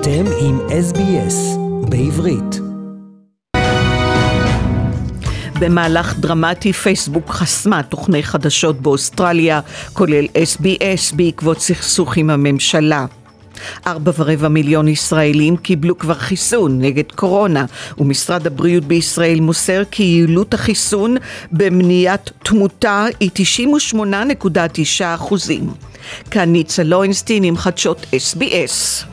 אתם עם SBS בעברית. במהלך דרמטי, פייסבוק חסמה תוכני חדשות באוסטרליה, כולל SBS, בעקבות סכסוך עם הממשלה. 4.25 מיליון ישראלים קיבלו כבר חיסון נגד קורונה, ומשרד הבריאות בישראל מוסר כי יעילות החיסון במניעת תמותה היא 98.9%. כאן ניצה לוינסטין עם חדשות SBS.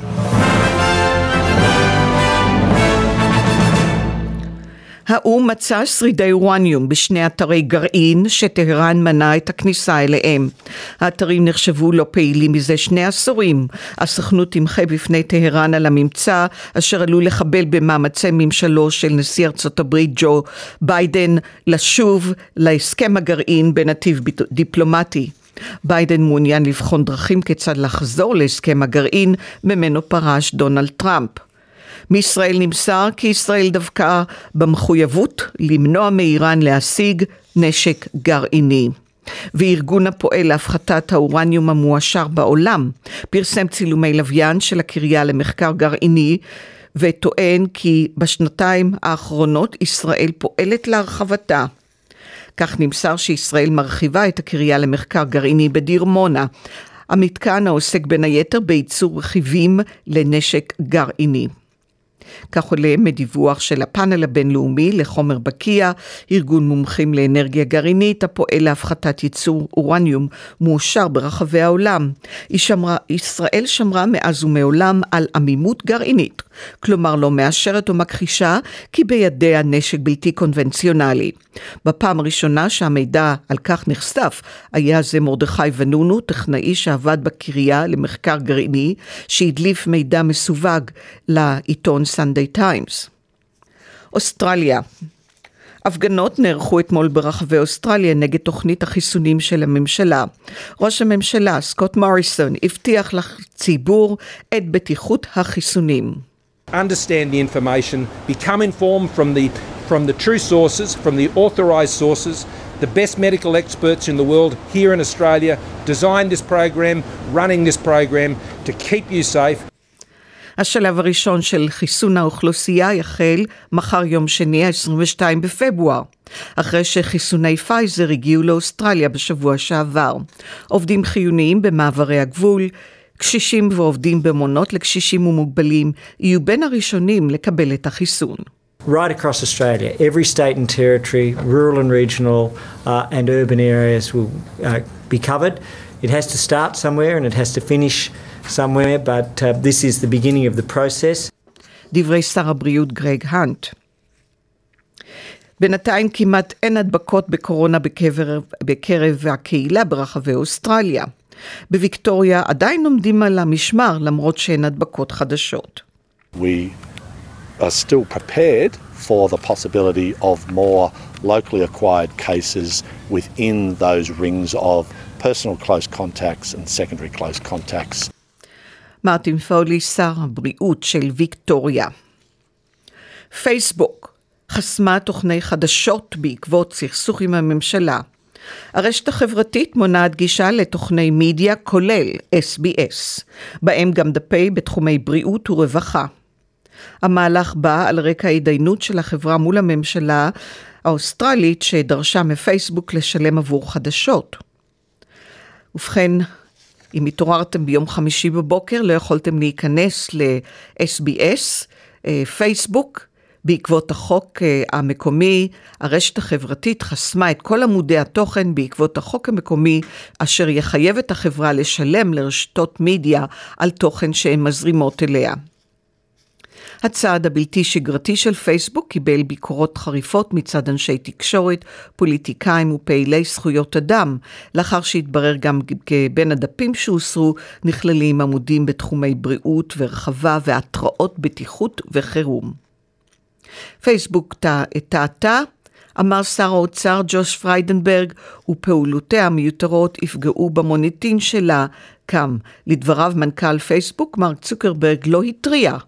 האו"ם מצא שרידי אורניום בשני אתרי גרעין שטהרן מנעה את הכניסה אליהם. האתרים נחשבו לא פעילים מזה 2 עשורים. הסוכנות תמחה בפני טהרן על הממצא, אשר עלול לחבל במאמצי ממשלו של נשיא ארצות הברית ג'ו ביידן לשוב להסכם הגרעין בנתיב דיפלומטי. ביידן מעוניין לבחון דרכים כיצד לחזור להסכם הגרעין ממנו פרש דונלד טראמפ. מישראל נמסר כי ישראל דווקא במחויבות למנוע מאיראן להשיג נשק גרעיני. וארגון הפועל להפחתת האורניום המועשר בעולם פרסם צילומי לוויין של הקריה למחקר גרעיני, וטוען כי בשנתיים האחרונות ישראל פועלת להרחבתה. כך נמסר שישראל מרחיבה את הקריה למחקר גרעיני בדיר מונה, המתקן העוסק בין היתר בייצור רכיבים לנשק גרעיני. כך עולה מדיווח של הפאנל הבינלאומי לחומר בקיע, ארגון מומחים לאנרגיה גרעינית הפועל להפחתת ייצור אורניום מאושר ברחבי העולם. ישראל שמרה מאז ומעולם על עמימות גרעינית, כלומר לא מאשרת או מכחישה כי בידיה נשק בלתי קונבנציונלי. בפעם הראשונה שהמידע על כך נחשף היה זה מרדכי ונונו, טכנאי שעבד בקריה למחקר גרעיני, שהדליף מידע מסווג לעיתון סנדיי טיימס. אוסטרליה. הפגנות נערכו אתמול ברחבי אוסטרליה נגד תוכנית החיסונים של הממשלה. ראש הממשלה סקוט מוריסון הבטיח לציבור את בטיחות החיסונים. Understand the information, become informed from the true sources, from the authorized sources. The best medical experts in the world here in Australia designed this program, running this program to keep you safe. השלב הראשון של חיסון האוכלוסייה יחל מחר יום שני, 22 בפברואר, אחרי שחיסוני פייזר הגיעו לאוסטרליה בשבוע שעבר. עובדים חיוניים במעברי הגבול, קשישים ועובדים במונות לקשישים ומוגבלים יהיו בין הראשונים לקבל את החיסון. Right across Australia, every state and territory, rural and regional and urban areas will be covered. It has to start somewhere and it has to finish somewhere, but this is the beginning of the process. דברי שר הבריאות גרג הנט. בינתיים כמעט אין הדבקות בקורונה בקרב הקהילה ברחבי אוסטרליה. בוויקטוריה עדיין עומדים על המשמר למרות שאין הדבקות חדשות. We are still prepared for the possibility of more locally acquired cases within those rings of personal close contacts and secondary close contacts. מרטין פולי, שר הבריאות של ויקטוריה. פייסבוק חסמה תוכני חדשות בעקבות סכסוך עם הממשלה. הרשת החברתית מונעת גישה לתוכני מדיה כולל SBS, בהם גם דפי בתחומי בריאות ורווחה. המהלך בא על רקע ההתדיינות של החברה מול הממשלה האוסטרלית שדרשה מפייסבוק לשלם עבור חדשות. ובכן, אם התעוררתם ביום חמישי בבוקר, לא יכולתם להיכנס ל-SBS, פייסבוק, בעקבות החוק המקומי. הרשת החברתית חסמה את כל עמודי התוכן בעקבות החוק המקומי, אשר יחייב את החברה לשלם לרשתות מדיה על תוכן שהן מזרימות אליה. הצעד הבלתי שגרתי של פייסבוק קיבל ביקורות חריפות מצד אנשי תקשורת, פוליטיקאים ופעילי זכויות אדם, לאחר שהתברר גם בין הדפים שהוסרו נכללים עמודים בתחומי בריאות ורחבה והתראות בטיחות וחירום. פייסבוק טעתה, אמר שר האוצר ג'וש פריידנברג, ופעולותיה המיותרות יפגעו במוניטין שלה. לדבריו מנכ"ל פייסבוק מרק צוקרברג לא התריע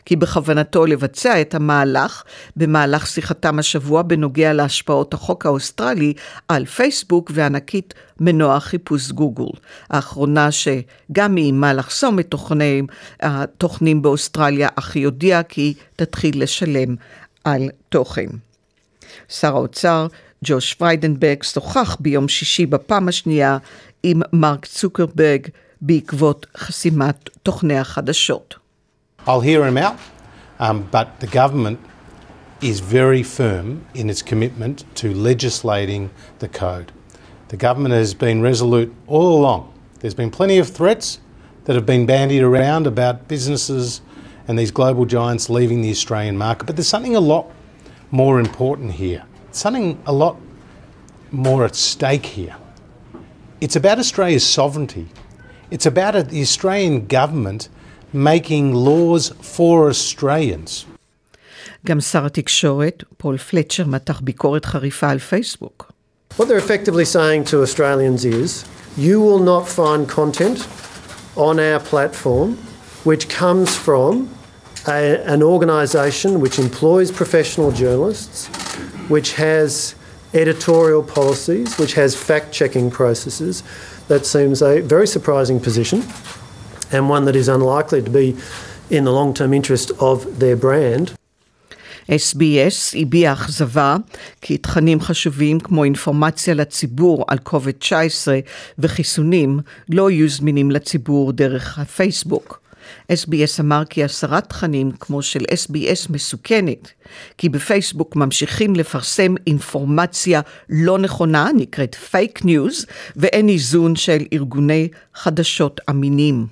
כי בכוונתו לבצע את המהלך במהלך שיחתם השבוע בנוגע להשפעות החוק האוסטרלי על פייסבוק וענקית מנוע חיפוש גוגל. האחרונה שגם היא איימה לחסום את התוכנים באוסטרליה, אך היא הודיעה כי תתחיל לשלם על תוכן. שר האוצר ג'וש פריידנברג שוחח ביום שישי בפעם השנייה עם מרק צוקרברג בעקבות חסימת תוכני החדשות. I'll hear him out, but the government is very firm in its commitment to legislating the code. The government has been resolute all along. There's been plenty of threats that have been bandied around about businesses and these global giants leaving the Australian market, but there's something a lot more important here. Something a lot more at stake here. It's about Australia's sovereignty. It's about the Australian government making laws for Australians. גם שר התקשורת, פול פלצ'ר, מתח ביקורת חריפה על פייסבוק. What they're effectively saying to Australians is, you will not find content on our platform which comes from an organisation which employs professional journalists, which has editorial policies, which has fact-checking processes. That seems a very surprising position and one that is unlikely to be in the long-term interest of their brand. SBS הביע אכזבה כי תכנים חשובים כמו אינפורמציה לציבור על COVID-19 וחיסונים לא יהיו זמינים לציבור דרך הפייסבוק. SBS אמר כי הסרת תכנים כמו של SBS מסוכנת, כי בפייסבוק ממשיכים לפרסם אינפורמציה לא נכונה, נקראת פייק ניוז, ואין איזון של ארגוני חדשות אמינים.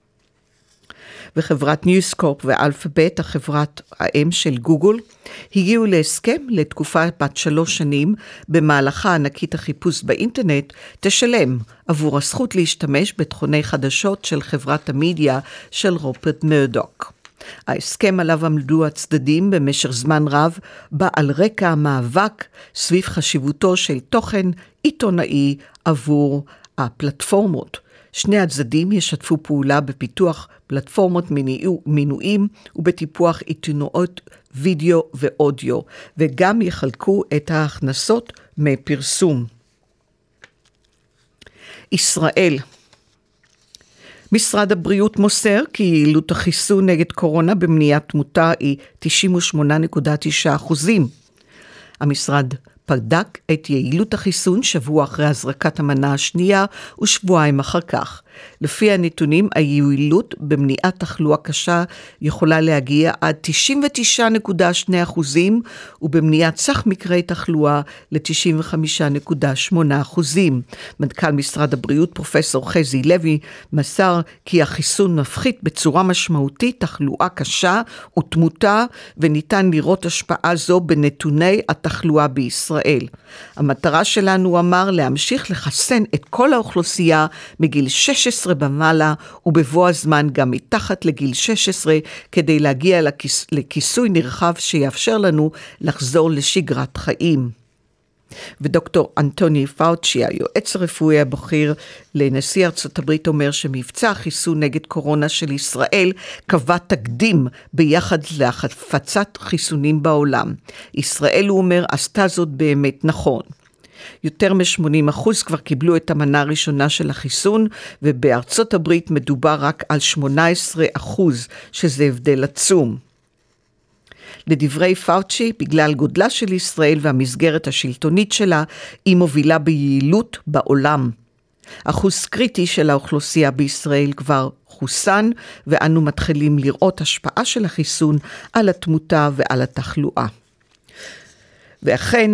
וחברת ניוסקורפ ואלפאבית, החברת האם של גוגל, הגיעו להסכם לתקופה בת 3 שנים, במהלכה ענקית החיפוש באינטרנט תשלם עבור הזכות להשתמש בתכוני חדשות של חברת המדיה של רופרט מרדוק. ההסכם עליו עמדו הצדדים במשך זמן רב, בא על רקע המאבק סביב חשיבותו של תוכן עיתונאי עבור הפלטפורמות. שני הצדדים ישתפו פעולה בפיתוח פלטפורמות מינויים ובטיפוח עיתונאות וידאו ואודיו, וגם יחלקו את ההכנסות מפרסום. ישראל. משרד הבריאות מוסר כי יעילות החיסון נגד קורונה במניעת תמותה היא 98.9%. המשרד בדק את יעילות החיסון שבוע אחרי הזרקת המנה השנייה ושבועיים אחר כך. לפי הנתונים, היעילות במניעת תחלואה קשה יכולה להגיע עד 99.2% ובמניעת סך מקרי תחלואה ל-95.8%. מנכ"ל משרד הבריאות פרופסור חזי לוי מסר כי החיסון מפחית בצורה משמעותית תחלואה קשה ותמותה, וניתן לראות השפעה זו בנתוני התחלואה בישראל. המטרה שלנו, הוא אמר, להמשיך לחסן את כל האוכלוסייה מגיל 16 במעלה ובבוא הזמן גם מתחת לגיל 16 כדי להגיע לכיסוי נרחב שיאפשר לנו לחזור לשגרת חיים. ודוקטור אנטוני פאוצ'י, היועץ הרפואי הבכיר לנשיא ארצות הברית, אומר שמבצע החיסון נגד קורונה של ישראל קבע תקדים ביחד להפצת חיסונים בעולם. ישראל, הוא אומר, עשתה זאת באמת נכון. יותר מ-80% כבר קיבלו את המנה הראשונה של החיסון, ובארצות הברית מדובר רק על 18%, שזה הבדל עצום. לדברי פאוצ'י, בגלל גודלה של ישראל והמסגרת השלטונית שלה, היא מובילה ביעילות בעולם. אחוז קריטי של האוכלוסייה בישראל כבר חוסן, ואנו מתחילים לראות השפעה של החיסון על התמותה ועל התחלואה. ואכן,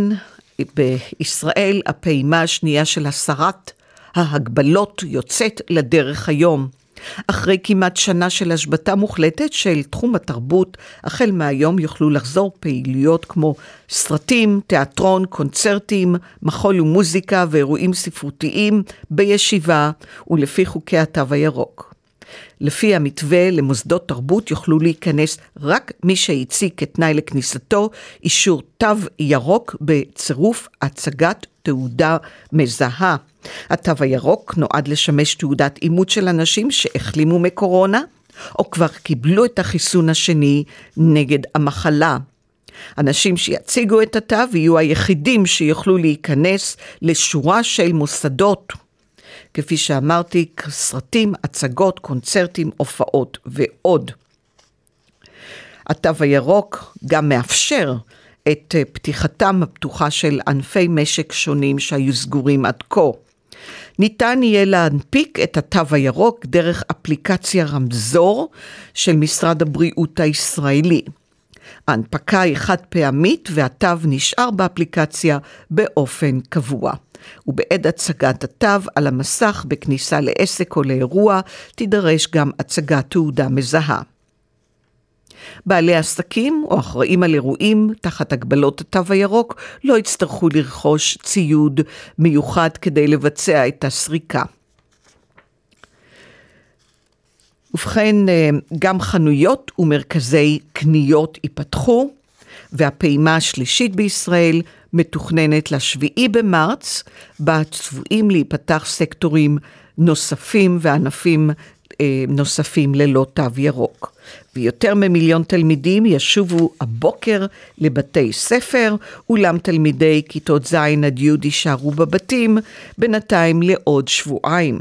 בישראל הפעימה השנייה של הסרת ההגבלות יוצאת לדרך היום. אחרי כמעט שנה של השבתה מוחלטת של תחום התרבות, החל מהיום יוכלו לחזור פעילויות כמו סרטים, תיאטרון, קונצרטים, מחול ומוזיקה ואירועים ספרותיים בישיבה ולפי חוקי התו הירוק. לפי המתווה, למוסדות תרבות יוכלו להיכנס רק מי שהציג כתנאי לכניסתו אישור תו ירוק בצירוף הצגת תעודה מזהה. התו הירוק נועד לשמש תעודת אימות של אנשים שהחלימו מקורונה, או כבר קיבלו את החיסון השני נגד המחלה. אנשים שיציגו את התו יהיו היחידים שיוכלו להיכנס לשורה של מוסדות, כפי שאמרתי, סרטים, הצגות, קונצרטים, הופעות ועוד. התו הירוק גם מאפשר את פתיחתם הפתוחה של ענפי משק שונים שהיו סגורים עד כה. ניתן יהיה להנפיק את התו הירוק דרך אפליקציה רמזור של משרד הבריאות הישראלי. ההנפקה היא חד פעמית והתו נשאר באפליקציה באופן קבוע. ובעד הצגת התו על המסך בכניסה לעסק או לאירוע תידרש גם הצגת תעודה מזהה. בעלי עסקים או אחראים על אירועים תחת הגבלות התו הירוק לא יצטרכו לרכוש ציוד מיוחד כדי לבצע את הסריקה. ובכן, גם חנויות ומרכזי קניות ייפתחו, והפעימה השלישית בישראל מתוכננת ל7 במרץ, בה צפויים להיפתח סקטורים נוספים וענפים נוספים ללא תו ירוק. ויותר מ1,000,000 תלמידים ישובו הבוקר לבתי ספר, אולם תלמידי כיתות ז' עד י' יישארו בבתים, בינתיים לעוד שבועיים.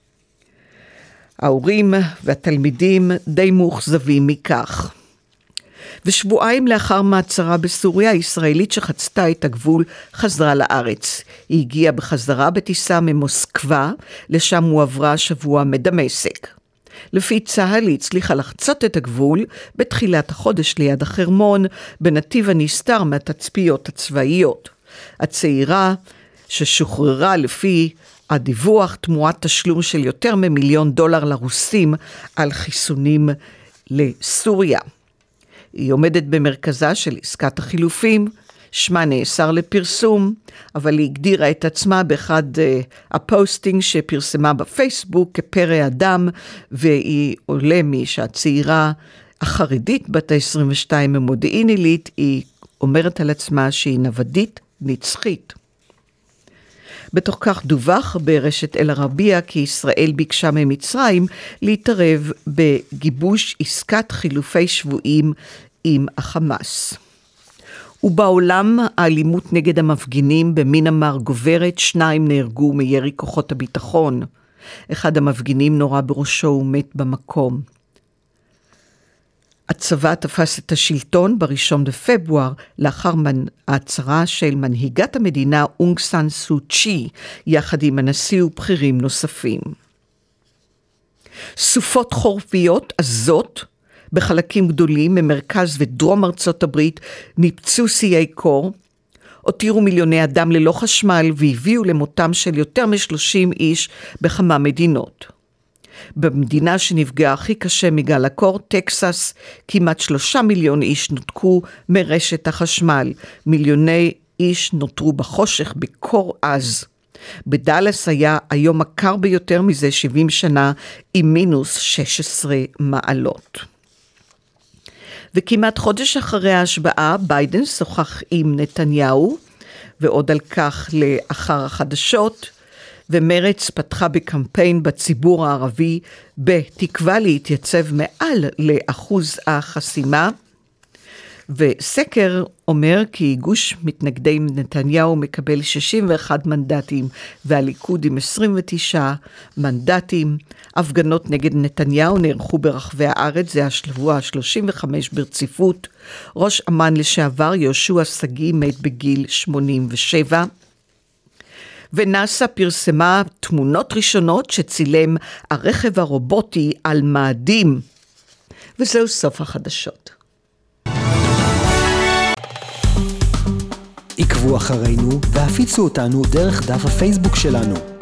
ההורים והתלמידים די מאוכזבים מכך. ושבועיים לאחר מעצרה בסוריה, הישראלית שחצתה את הגבול חזרה לארץ. היא הגיעה בחזרה בטיסה ממוסקבה, לשם הועברה השבוע מדמשק. לפי צה"ל היא הצליחה לחצות את הגבול בתחילת החודש ליד החרמון, בנתיב הנסתר מהתצפיות הצבאיות. הצעירה ששוחררה לפי הדיווח תמורת תשלום של יותר מ$1,000,000 לרוסים על חיסונים לסוריה. היא עומדת במרכזה של עסקת החילופים, שמה נאסר לפרסום, אבל היא הגדירה את עצמה באחד הפוסטינג שפרסמה בפייסבוק כפרא אדם, והיא עולה שהצעירה החרדית בת ה-22 ממודיעין עילית, היא אומרת על עצמה שהיא נוודית נצחית. בתוך כך דווח ברשת אל-ערבייה כי ישראל ביקשה ממצרים להתערב בגיבוש עסקת חילופי שבויים עם החמאס. ובעולם האלימות נגד המפגינים במיאנמר גוברת, 2 נהרגו מירי כוחות הביטחון. אחד המפגינים נורה בראשו ומת במקום. הצבא תפס את השלטון ב1 בפברואר, לאחר ההצהרה של מנהיגת המדינה אונג סן סו צ'י, יחד עם הנשיא ובכירים נוספים. סופות חורפיות עזות בחלקים גדולים ממרכז ודרום ארצות הברית ניפצו שיאי קור, הותירו מיליוני אדם ללא חשמל והביאו למותם של יותר מ30 איש בכמה מדינות. במדינה שנפגעה הכי קשה מגל הקור, טקסס, כמעט 3 מיליון איש נותקו מרשת החשמל. מיליוני איש נותרו בחושך בקור עז. בדלס היה היום הקר ביותר מזה 70 שנה עם מינוס 16 מעלות. וכמעט חודש אחרי ההשבעה, ביידן שוחח עם נתניהו, ועוד על כך לאחר החדשות, ומרץ פתחה בקמפיין בציבור הערבי בתקווה להתייצב מעל לאחוז החסימה, וסקר אומר כי גוש מתנגדי נתניהו מקבל 61 מנדטים והליכוד עם 29 מנדטים. הפגנות נגד נתניהו נערכו ברחבי הארץ, זה השבוע ה-35 ברציפות. ראש אמ"ן לשעבר יהושע שגיא מת בגיל 87. ונאס"א פרסמה תמונות ראשונות שצילם הרכב הרובוטי על מאדים. וזהו סוף החדשות. עקבו אחרינו והפיצו אותנו דרך דף הפייסבוק שלנו.